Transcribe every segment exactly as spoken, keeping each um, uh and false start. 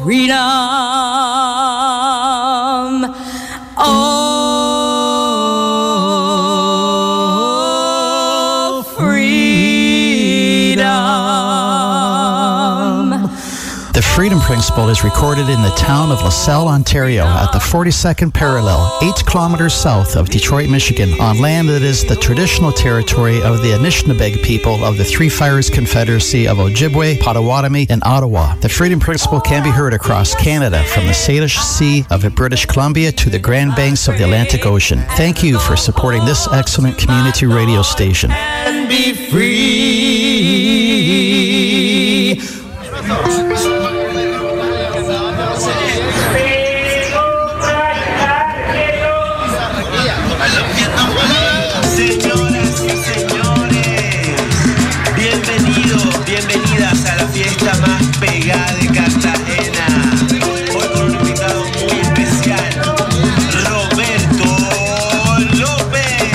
freedom. Oh, freedom. The Freedom Principle is recorded in the town of LaSalle, Ontario, at the forty-second parallel, eight kilometers south of Detroit, Michigan, on land that is the traditional territory of the Anishinaabeg people of the Three Fires Confederacy of Ojibwe, Potawatomi, and Ottawa. The Freedom Principle can be heard across Canada, from the Salish Sea of British Columbia to the Grand Banks of the Atlantic Ocean. Thank you for supporting this excellent community radio station. And be free. Señoras y señores, bienvenidos, bienvenidas a la fiesta más pegada de Cartagena. Hoy con un invitado muy especial, Roberto López.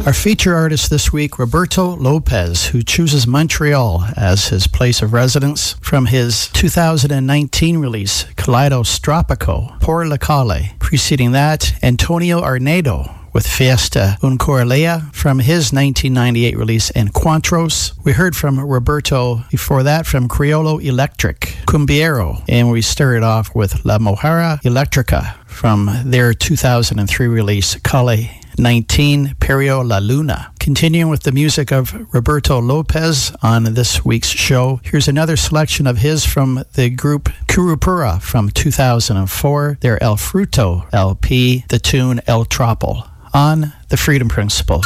Our feature artist this week, Roberto Lopez, who chooses Montreal as his place of residence. From his two thousand nineteen release, Kaleidostropico, Por la Calle. Preceding that, Antonio Arnedo with Fiesta Un Coralea from his nineteen ninety-eight release Encuentros. We heard from Roberto before that from Criollo Electric, Cumbiero, and we started off with La Mojera Electrica from their two thousand three release Calle nineteen, Perio La Luna. Continuing with the music of Roberto Lopez on this week's show, here's another selection of his from the group Curupura from two thousand four, their El Fruto L P, the tune El Tropol, on The Freedom Principle.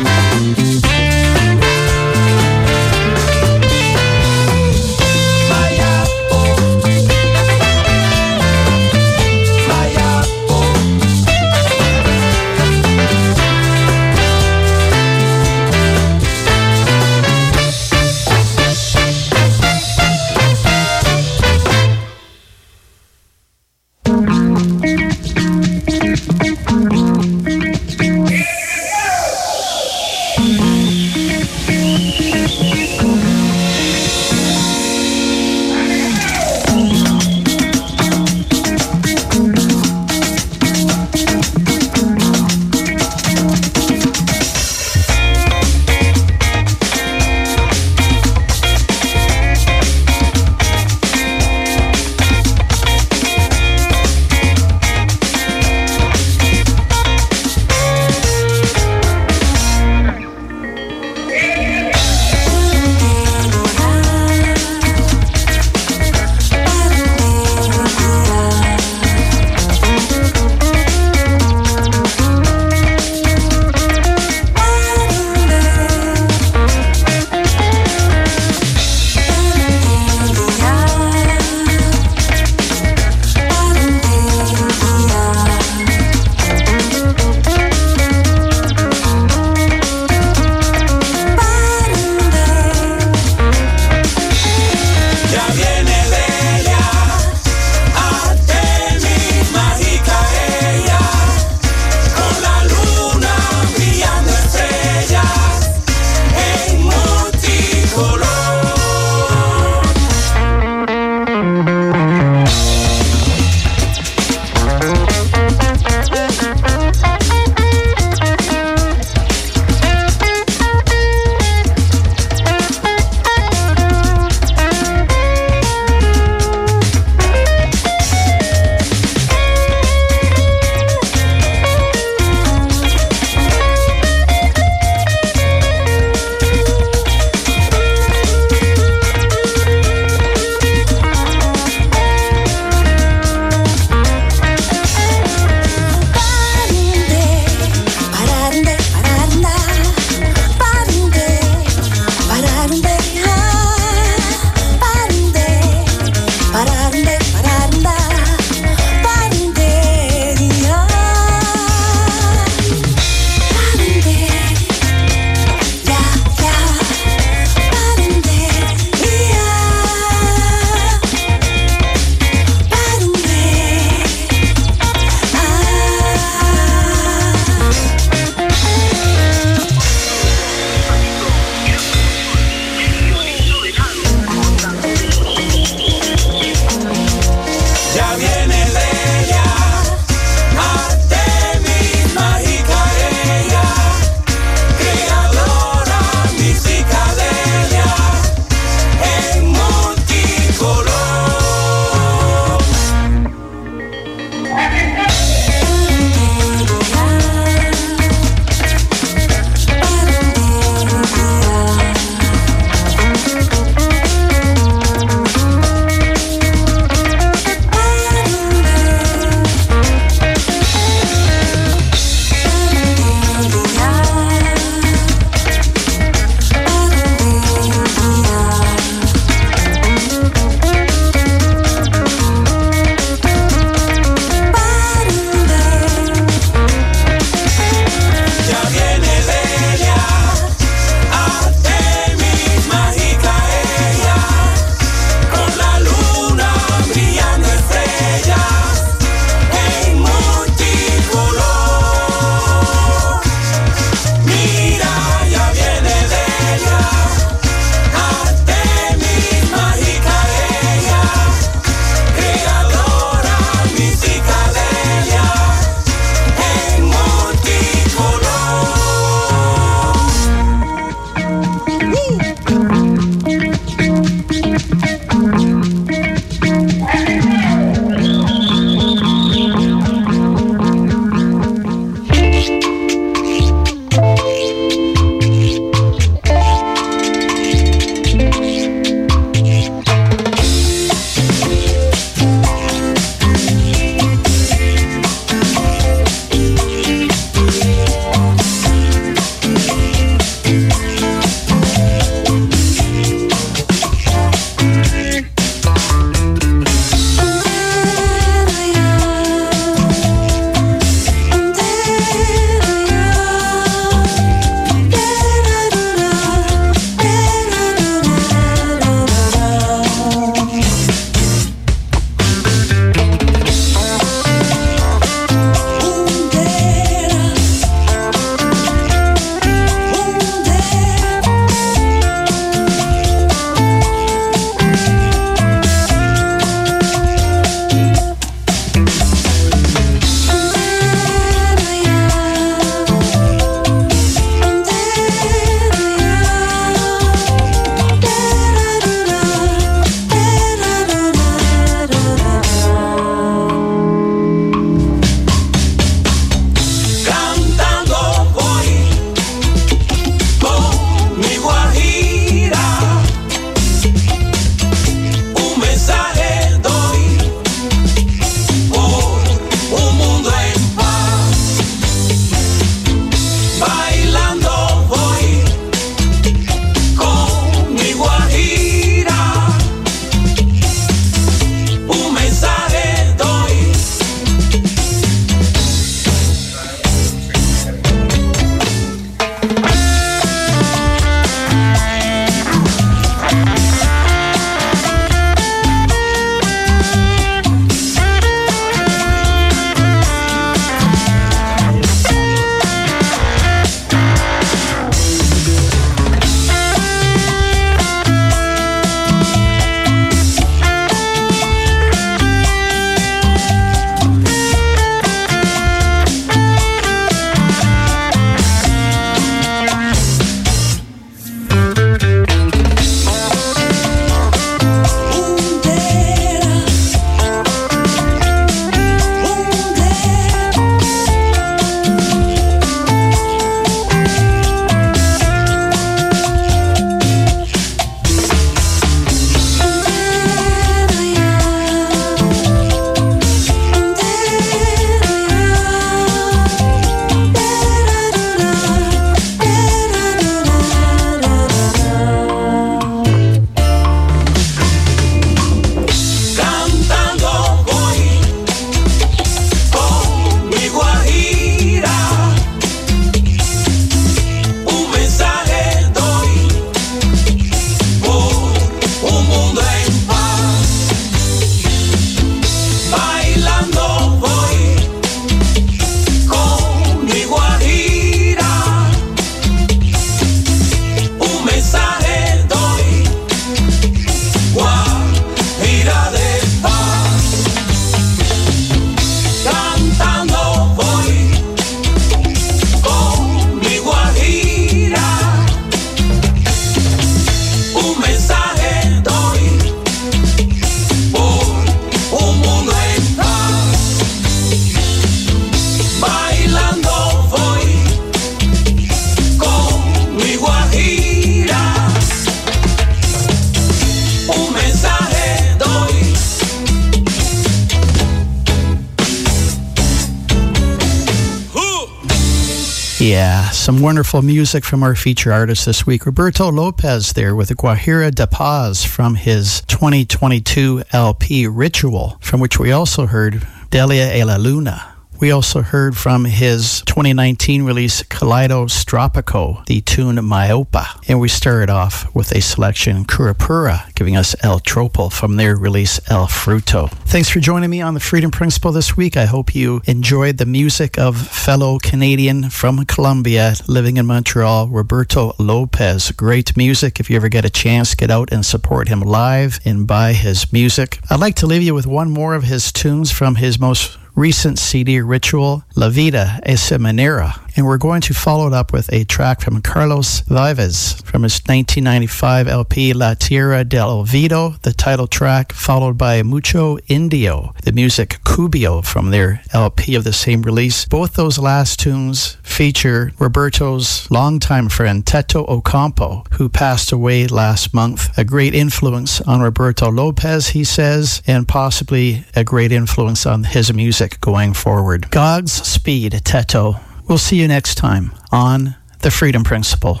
Yeah, some wonderful music from our feature artist this week. Roberto Lopez there with the Guajira de Paz from his twenty twenty-two L P Ritual, from which we also heard Delia e la Luna. We also heard from his twenty nineteen release Kaleidostropico, the tune Myopa. And we started off with a selection, Kurapura, giving us El Tropel from their release El Fruto. Thanks for joining me on The Freedom Principle this week. I hope you enjoyed the music of fellow Canadian from Colombia, living in Montreal, Roberto Lopez. Great music. If you ever get a chance, get out and support him live and buy his music. I'd like to leave you with one more of his tunes from his most recent C D, Ritual, La Vida Esa Manera. And we're going to follow it up with a track from Carlos Vives from his nineteen ninety-five L P La Tierra del Olvido, the title track, followed by Mucho Indio, the music Cubio from their L P of the same release. Both those last tunes feature Roberto's longtime friend Teto Ocampo, who passed away last month. A great influence on Roberto Lopez, he says, and possibly a great influence on his music going forward. God's speed, Teto. We'll see you next time on The Freedom Principle.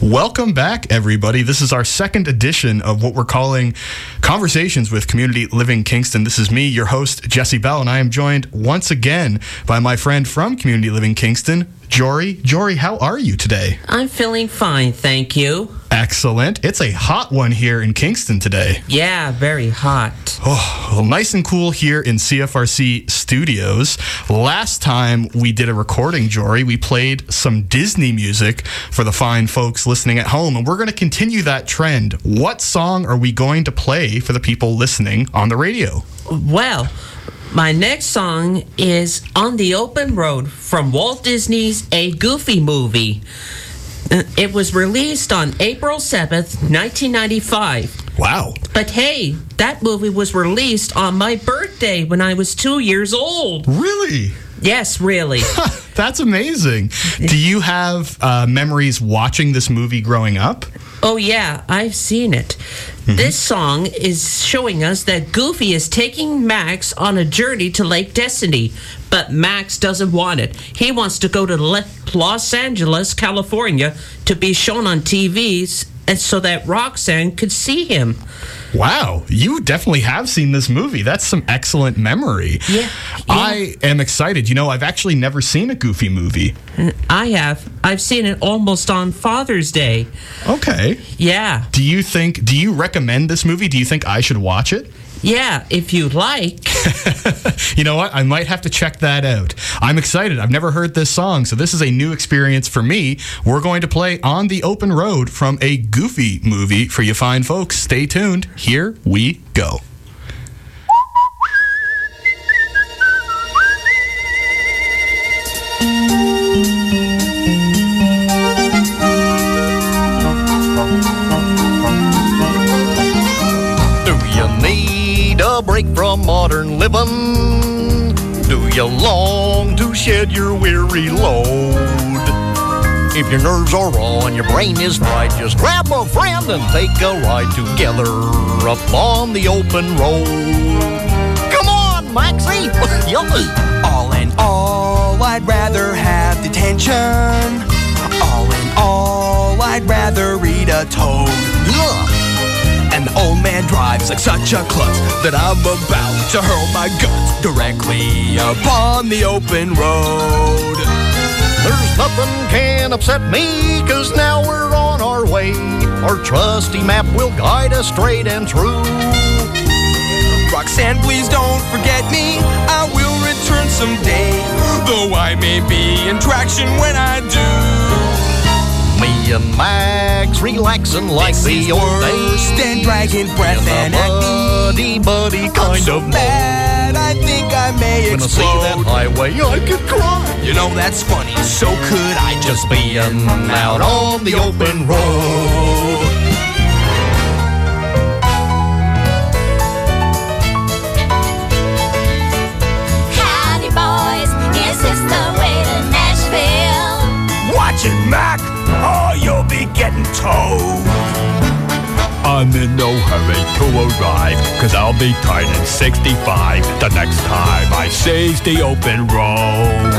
Welcome back, everybody. This is our second edition of what we're calling Conversations with Community Living Kingston. This is me, your host, Jesse Bell, and I am joined once again by my friend from Community Living Kingston, Jory. Jory, how are you today? I'm feeling fine, thank you. Excellent. It's a hot one here in Kingston today. Yeah, very hot. Oh, well, nice and cool here in C F R C studios. Last time we did a recording, Jory, we played some Disney music for the fine folks listening at home, and we're going to continue that trend. What song are we going to play for the people listening on the radio? Well, my next song is On the Open Road from Walt Disney's A Goofy Movie. It was released on April seventh, nineteen ninety-five. Wow. But hey, that movie was released on my birthday when I was two years old. Really? Yes, really. That's amazing. Do you have uh, memories watching this movie growing up? Oh, yeah, I've seen it. Mm-hmm. This song is showing us that Goofy is taking Max on a journey to Lake Destiny, but Max doesn't want it. He wants to go to Le- Los Angeles, California, to be shown on T Vs, and so that Roxanne could see him. Wow, you definitely have seen this movie. That's some excellent memory. Yeah, yeah. I am excited. You know, I've actually never seen a Goofy movie. I have. I've seen it almost on Father's Day. Okay. Yeah. Do you think, do you recommend this movie? Do you think I should watch it? Yeah, if you like. You know what? I might have to check that out. I'm excited. I've never heard this song, so this is a new experience for me. We're going to play On the Open Road from a Goofy movie for you fine folks. Stay tuned. Here we go. A break from modern living? Do you long to shed your weary load? If your nerves are raw and your brain is fried, just grab a friend and take a ride together up on the open road. Come on, Maxie! All in all, I'd rather have detention. All in all, I'd rather read a toad. Ugh. And the old man drives like such a klutz that I'm about to hurl my guts directly upon the open road. There's nothing can upset me, cause now we're on our way. Our trusty map will guide us straight and true. Roxanne, please don't forget me. I will return someday, though I may be in traction when I do. Me and Max relaxing like this the old days. Than dragon breath and buddy, buddy kind so of bad, I think I may when explode. I see that highway, I could cry. You know, that's funny. So could I just be out on the open road? Howdy, boys. Is this the way to Nashville? Watch it, Mac. Oh, you'll be getting towed. I'm in no hurry to arrive, cause I'll be turning sixty-five the next time I seize the open road.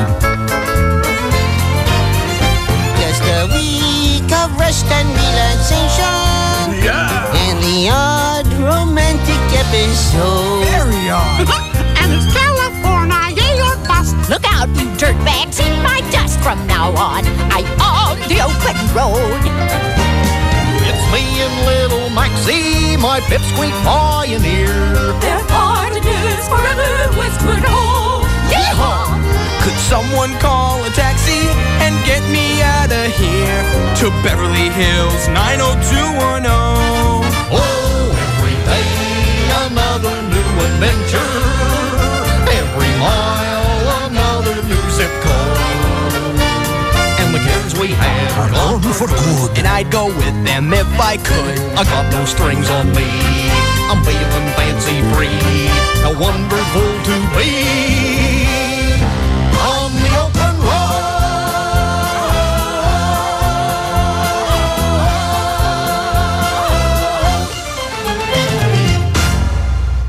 Just a week of rest and relaxation. Yeah. And the odd romantic episode. Very odd. And it's California, yeah, you're bust. Look out, you dirtbags, eat my dust. From now on, I'm on the open road. It's me and little Maxie, my pipsqueak pioneer. They're partners forever westward home. Yeehaw! Could someone call a taxi and get me out of here to Beverly Hills nine oh two one oh? Oh, every day another new adventure. Every mile another new zip code. And the kids we had are gone for good. And I'd go with them if I could. I got no strings on me. I'm feeling fancy free. How wonderful to be on the open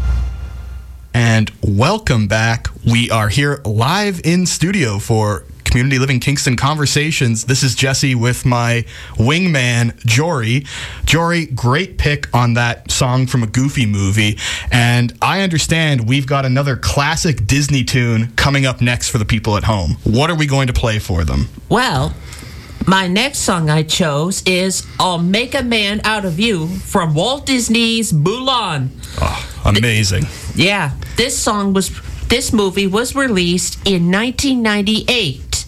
And welcome back. We are here live in studio for Community Living Kingston Conversations. This is Jesse with my wingman, Jory. Jory, great pick on that song from a Goofy movie. And I understand we've got another classic Disney tune coming up next for the people at home. What are we going to play for them? Well, my next song I chose is I'll Make a Man Out of You from Walt Disney's Mulan. Oh, amazing. Th- yeah, this song was, this movie was released in nineteen ninety-eight.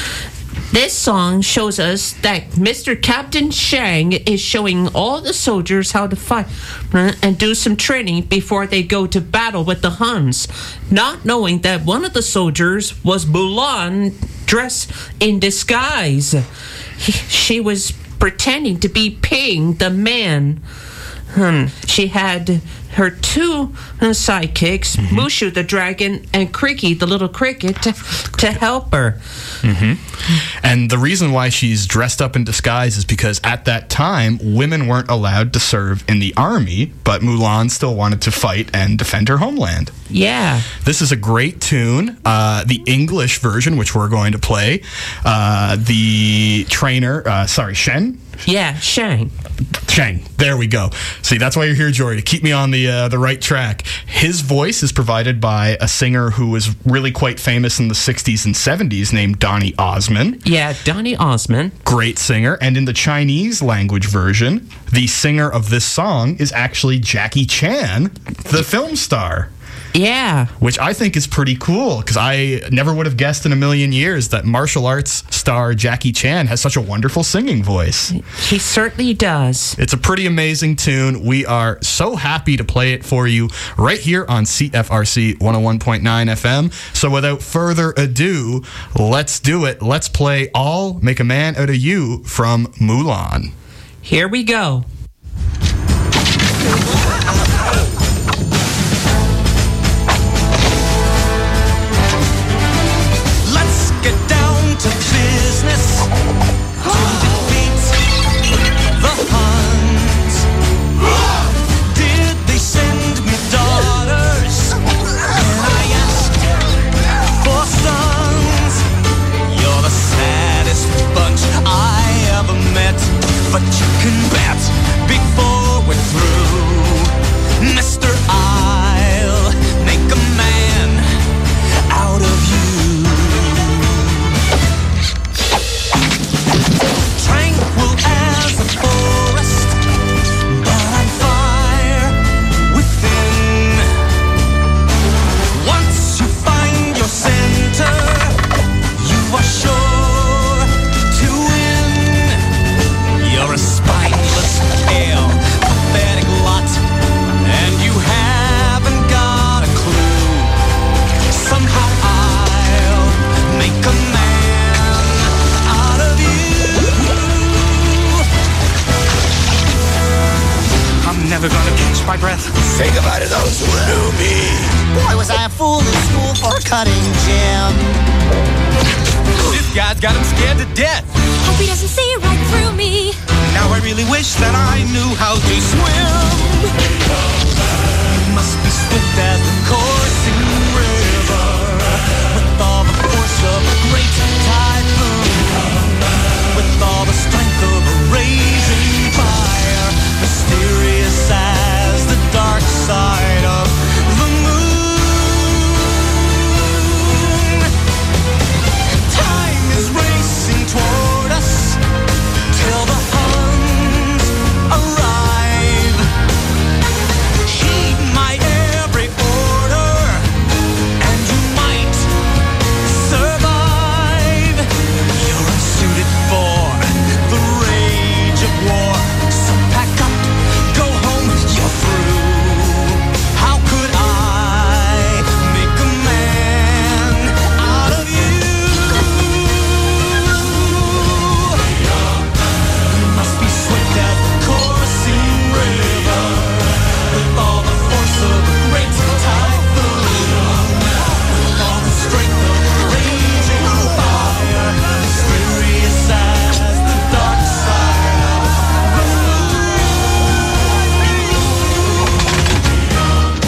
This song shows us that Mister Captain Shang is showing all the soldiers how to fight and do some training before they go to battle with the Huns, not knowing that one of the soldiers was Mulan dressed in disguise. He, she was pretending to be Ping, the man. Hmm. She had her two sidekicks, mm-hmm. Mushu the dragon and Creaky the little cricket, to, to help her. Mm-hmm. And the reason why she's dressed up in disguise is because at that time, women weren't allowed to serve in the army, but Mulan still wanted to fight and defend her homeland. Yeah. This is a great tune. Uh, the English version, which we're going to play, uh, the trainer, uh, sorry, Shen? Yeah, Shang. Shang. There we go. See, that's why you're here, Jory, to keep me on the uh, the right track. His voice is provided by a singer who was really quite famous in the sixties and seventies named Donny Osmond. Yeah, Donny Osmond. Great singer. And in the Chinese language version, the singer of this song is actually Jackie Chan, the film star. Yeah. Which I think is pretty cool, because I never would have guessed in a million years that martial arts star Jackie Chan has such a wonderful singing voice. He certainly does. It's a pretty amazing tune. We are so happy to play it for you right here on C F R C one oh one point nine F M. So without further ado, let's do it. Let's play I'll Make a Man Out of You from Mulan. Here we go. To business, to defeat the Huns. Did they send me daughters? And I asked for sons. You're the saddest bunch I ever met, but you can bet before we're through, Mister I'll make a man out of you. Tranquil as a forest, but on fire within. Once you find your center, you are sure to win. You're a spineless, pale, pathetic lot, and you haven't got a clue. Somehow I'll make a man out of you. I'm never gonna catch my breath. Say goodbye to those who knew me. Boy, was I a fool in school for cutting Jim. This guy's got him scared to death. Hope he doesn't see right through me. Now I really wish that I knew how to swim. You must be swift as the coursing river, with all the force of a great typhoon, with all the strength of a raging fire, mysterious as the dark side of the moon. Time is racing toward us till the Huns arrive. Heed my every order, and you might survive. You're unsuited for the rage of war, so pack up, go home, you're through. How could I make a man out of you? You must be swift as the coursing river, with all the force of a great typhoon, with all the strength of a raging fire, mysterious as the dark side of the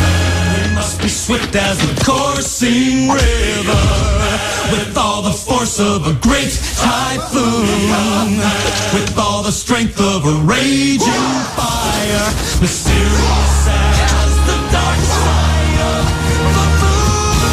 moon. You must be swift as the coursing river, with all the force force of a great typhoon, with all the strength of a raging fire, mysterious as the dark side of the moon.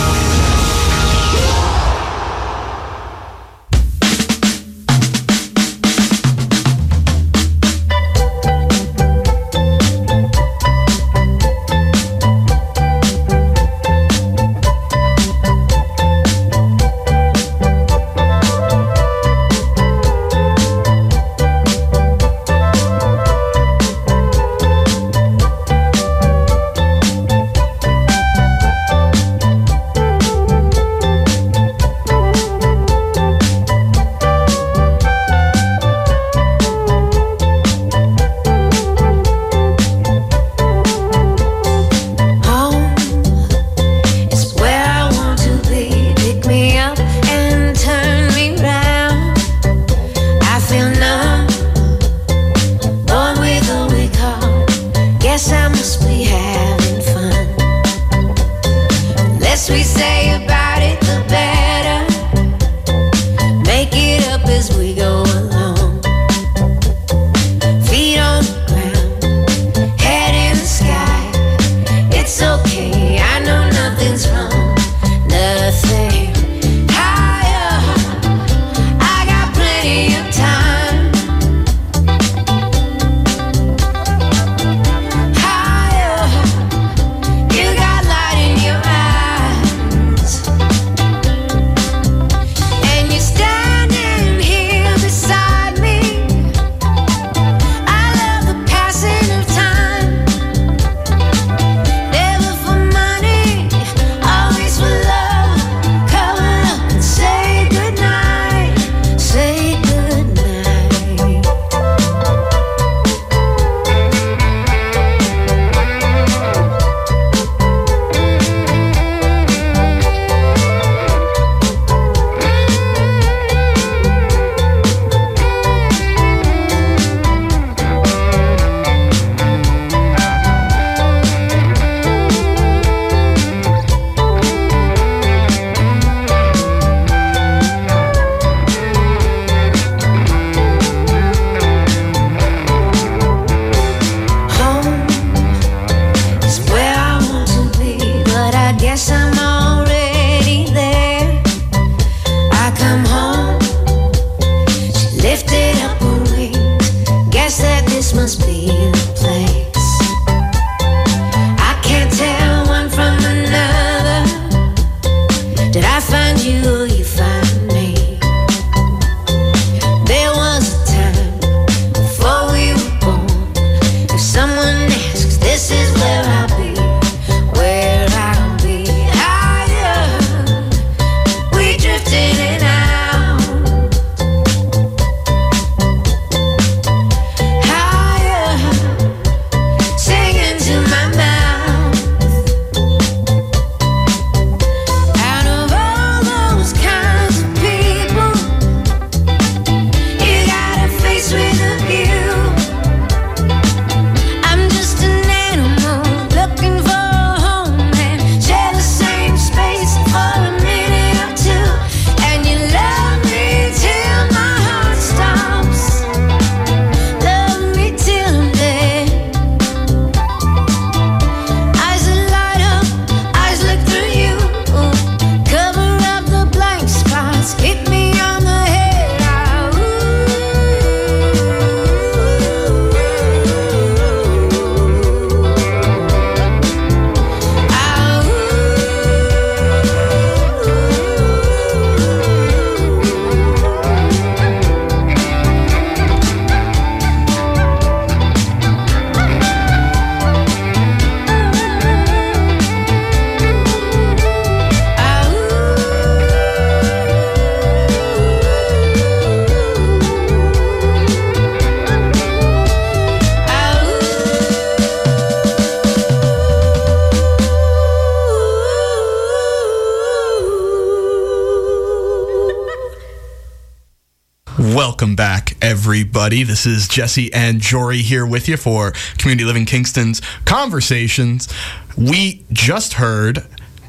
Welcome back, everybody. This is Jesse and Jory here with you for Community Living Kingston's Conversations. We just heard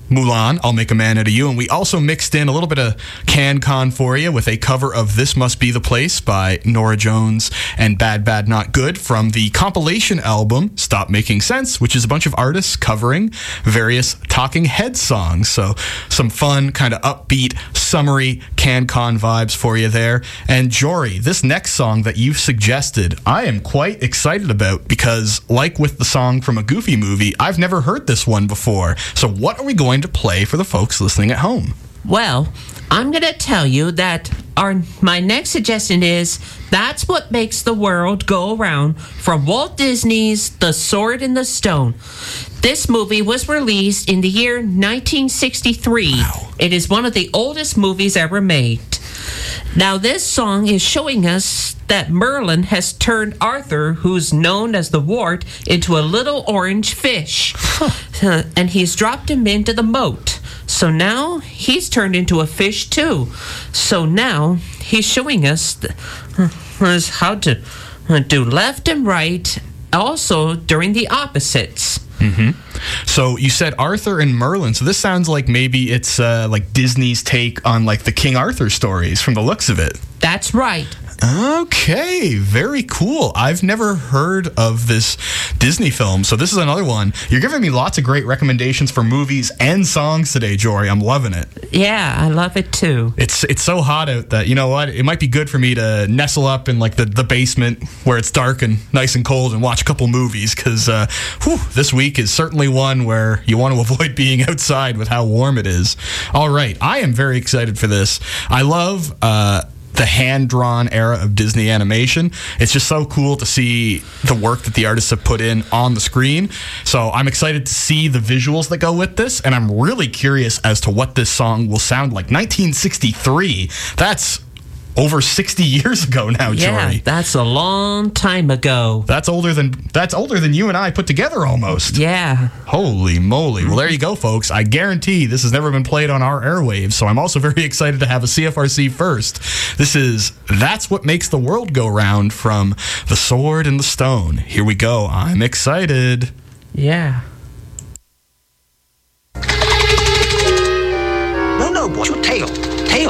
Mulan, I'll Make a Man Out of You. And we also mixed in a little bit of CanCon for you with a cover of This Must Be the Place by Norah Jones and Bad Bad Not Good from the compilation album Stop Making Sense, which is a bunch of artists covering various Talking Heads songs. So some fun, kind of upbeat, summery CanCon vibes for you there. And Jory, this next song that you've suggested, I am quite excited about because, like with the song from a Goofy movie, I've never heard this one before. So what are we going to play for the folks listening at home? Well, I'm going to tell you that our my next suggestion is That's What Makes the World Go Around from Walt Disney's The Sword in the Stone. This movie was released in the year nineteen sixty-three. Wow. It is one of the oldest movies ever made. Now, this song is showing us that Merlin has turned Arthur, who's known as the Wart, into a little orange fish. Huh. And he's dropped him into the moat. So now he's turned into a fish too. So now he's showing us the, uh, how to uh, do left and right, also during the opposites. Mm-hmm. So you said Arthur and Merlin. So this sounds like maybe it's uh, like Disney's take on like the King Arthur stories from the looks of it. That's right. Okay, very cool. I've never heard of this Disney film, so this is another one. You're giving me lots of great recommendations for movies and songs today, Jory. I'm loving it. Yeah, I love it too. It's it's so hot out that, you know what, it might be good for me to nestle up in like the, the basement where it's dark and nice and cold and watch a couple movies, because uh, whew, this week is certainly one where you want to avoid being outside with how warm it is. All right, I am very excited for this. I love... Uh, the hand-drawn era of Disney animation. It's just so cool to see the work that the artists have put in on the screen. So I'm excited to see the visuals that go with this, and I'm really curious as to what this song will sound like. nineteen sixty-three, that's over sixty years ago now, Jory. Yeah, that's a long time ago. That's older than that's older than you and I put together almost. Yeah. Holy moly. Well, there you go, folks. I guarantee this has never been played on our airwaves, so I'm also very excited to have a C F R C first. This is That's What Makes the World Go Round from The Sword and the Stone. Here we go. I'm excited. Yeah. No, no, watch your tail. Tail.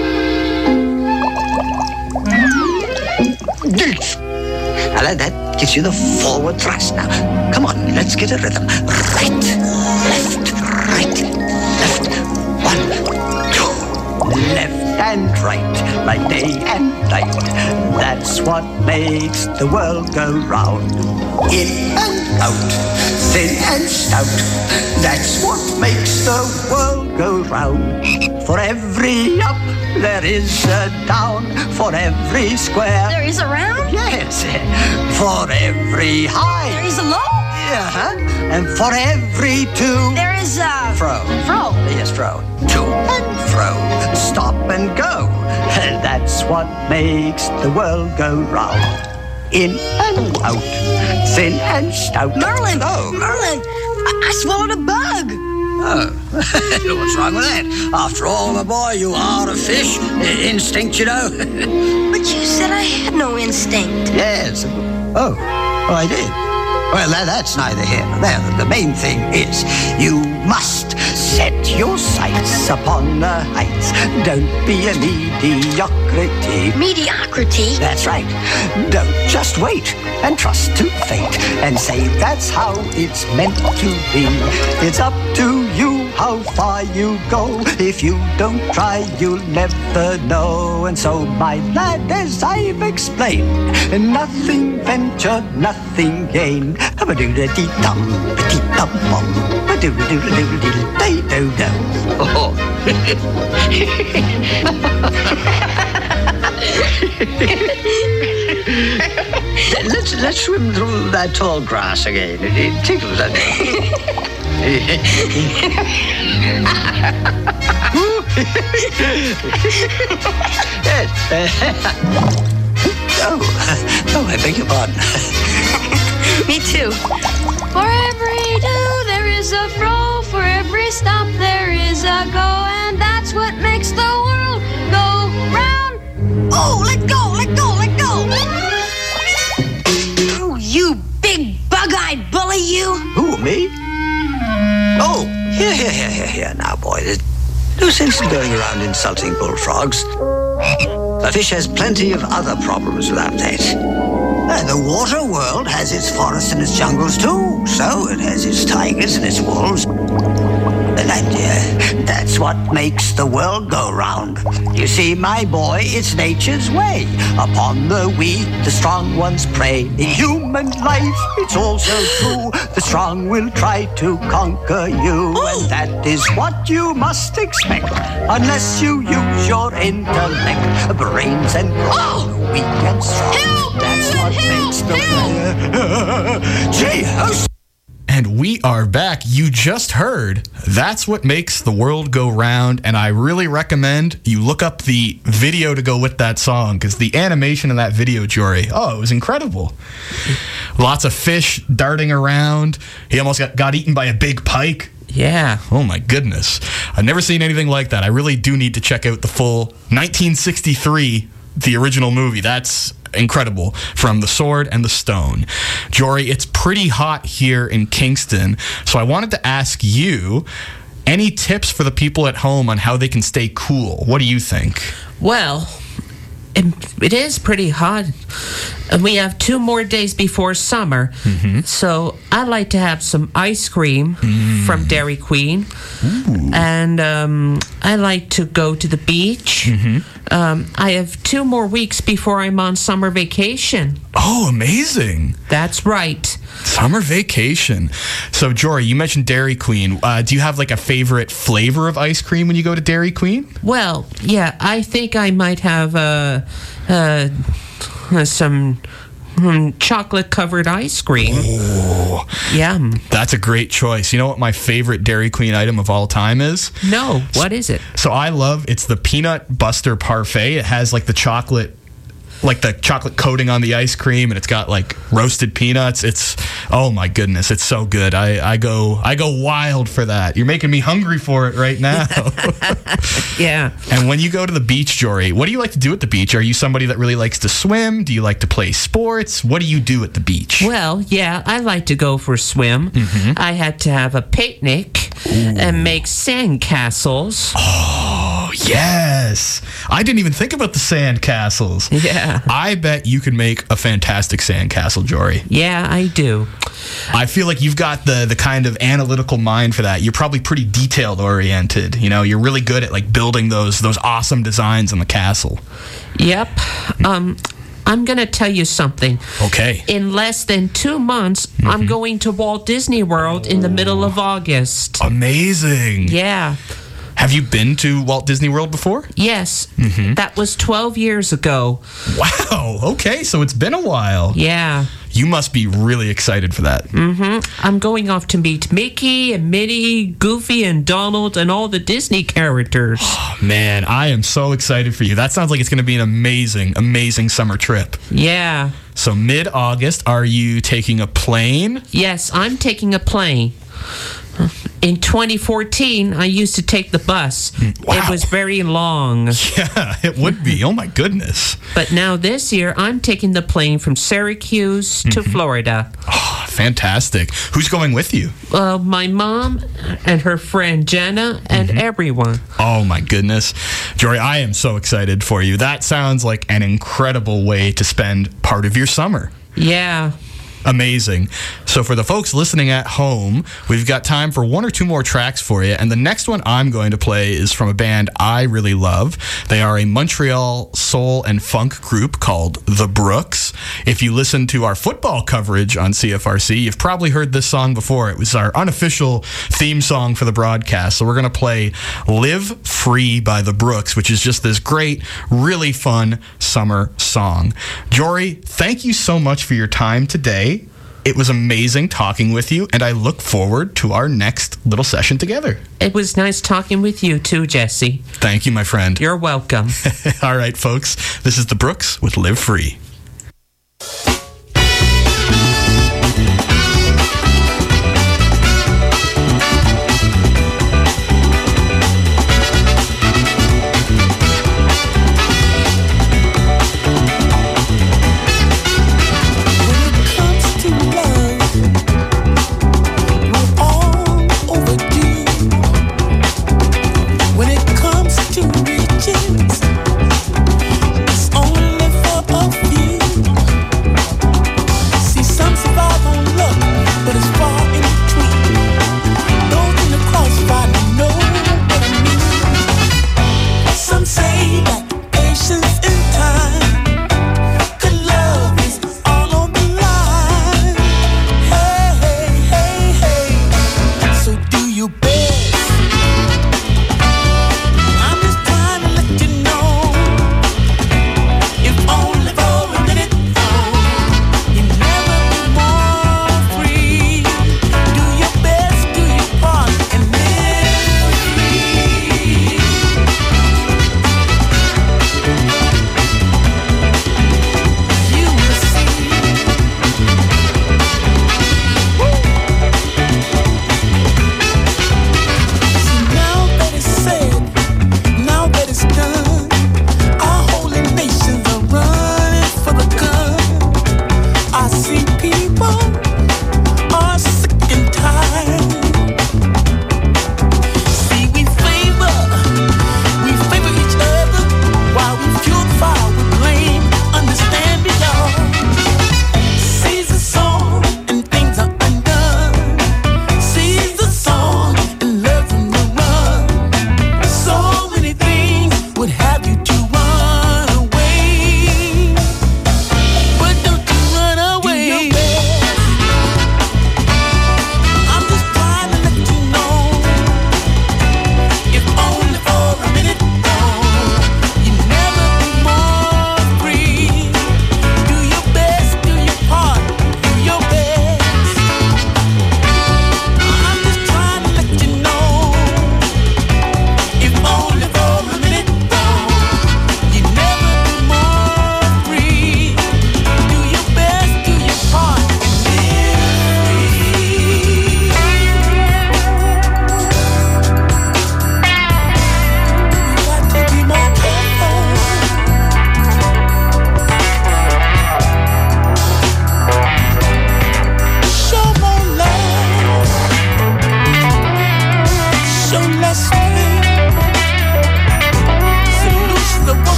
Now that, that gives you the forward thrust. Now, come on, let's get a rhythm. Right, left, right, left. One, two. Left and right, like day and night. That's what makes the world go round. In and out, thin and stout. That's what makes the world go round. For every up, there is a down. For every square, There is a round? yes. For every high, There is a low? yeah. And for every two, There is a... fro. Fro. Yes, fro. To and fro, stop and go. And that's what makes the world go round. In and out, thin and stout. Merlin! Oh. Merlin! I, I swallowed a bug! Oh, what's wrong with that? After all, my boy, you are a fish. I- Instinct, you know. But you said I had no instinct. Yes. Oh, oh, I did. Well, that, that's neither here nor there. The main thing is you must set your sights upon the heights. Don't be a mediocrity. Mediocrity? That's right. Don't just wait and trust to fate and say that's how it's meant to be. It's up to you how far you go. If you don't try, you'll never know. And so, my lad, as I've explained, nothing venture, nothing gain. Ba-doo-da-dee-dum, ba-dee-dum-bum, ba-doo-doo-doo-doo-dee-doo-doo. Oh. let's let's swim through that tall grass again. It, it tickles us. Yes. oh, oh, I beg your pardon. Me too. For every do, there is a fro. For every stop, there is a go. And that's what makes the world go round. Oh, let go, let go, let go. Oh, you big bug-eyed bully, you. Who, me? Oh, Here, here, here, here, here now, boy. There's no sense in going around insulting bullfrogs. A fish has plenty of other problems without that. And the water world has its forests and its jungles too. So it has its tigers and its wolves. And uh, that's what makes the world go round. You see, my boy, it's nature's way. Upon the weak, the strong ones prey. In human life, it's also true. The strong will try to conquer you. And that is what you must expect. Unless you use your intellect, brains and brawn, weak and strong. Help, that's help, what help, makes the world. Gee, how And we are back. You just heard That's What Makes the World Go Round, and I really recommend you look up the video to go with that song, because the animation in that video, Jory, oh, it was incredible. Lots of fish darting around. He almost got, got eaten by a big pike. Yeah. Oh, my goodness. I've never seen anything like that. I really do need to check out the full nineteen sixty-three, the original movie. That's incredible, from The Sword and the Stone. Jory, it's pretty hot here in Kingston, so I wanted to ask you, any tips for the people at home on how they can stay cool? What do you think? Well, it, it is pretty hot. And we have two more days before summer. Mm-hmm. So I like to have some ice cream mm. from Dairy Queen. Ooh. And um, I like to go to the beach. Mm-hmm. Um, I have two more weeks before I'm on summer vacation. Oh, amazing. That's right. Summer vacation. So, Jory, you mentioned Dairy Queen. Uh, do you have like a favorite flavor of ice cream when you go to Dairy Queen? Well, yeah, I think I might have uh, uh, some mm, chocolate-covered ice cream. Oh, Yum. That's a great choice. You know what my favorite Dairy Queen item of all time is? No, what is it? So I love, it's the Peanut Buster Parfait. It has like the chocolate, like the chocolate coating on the ice cream, and it's got like roasted peanuts. It's, oh my goodness, it's so good. I, I go I go wild for that. You're making me hungry for it right now. Yeah. And when you go to the beach, Jory, what do you like to do at the beach? Are you somebody that really likes to swim? Do you like to play sports? What do you do at the beach? Well, yeah, I like to go for a swim. Mm-hmm. I had to have a picnic Ooh. and make sand castles. Oh, yes. I didn't even think about the sand castles. Yeah. I bet you could make a fantastic sandcastle, Jory. Yeah, I do. I feel like you've got the the kind of analytical mind for that. You're probably pretty detailed oriented. You know, you're really good at like building those those awesome designs on the castle. Yep. Um I'm going to tell you something. Okay. In less than two months, mm-hmm. I'm going to Walt Disney World in the middle of August. Amazing. Yeah. Have you been to Walt Disney World before? Yes. Mm-hmm. That was twelve years ago. Wow. Okay, so it's been a while. Yeah. You must be really excited for that. Mm-hmm. I'm going off to meet Mickey and Minnie, Goofy and Donald, and all the Disney characters. Oh, man, I am so excited for you. That sounds like it's going to be an amazing, amazing summer trip. Yeah. So mid-August, are you taking a plane? Yes, I'm taking a plane. In twenty fourteen, I used to take the bus. Wow. It was very long. Yeah, it would be. Oh, my goodness. But now this year, I'm taking the plane from Syracuse to mm-hmm. Florida. Oh, fantastic. Who's going with you? Uh, my mom and her friend Jenna and mm-hmm. everyone. Oh, my goodness. Jory, I am so excited for you. That sounds like an incredible way to spend part of your summer. Yeah. Amazing. So for the folks listening at home, we've got time for one or two more tracks for you. And the next one I'm going to play is from a band I really love. They are a Montreal soul and funk group called The Brooks. If you listen to our football coverage on C F R C, you've probably heard this song before. It was our unofficial theme song for the broadcast. So we're going to play Live Free by The Brooks, which is just this great, really fun summer song. Jory, thank you so much for your time today. It was amazing talking with you, and I look forward to our next little session together. It was nice talking with you too, Jesse. Thank you, my friend. You're welcome. All right, folks. This is The Brooks with Live Free.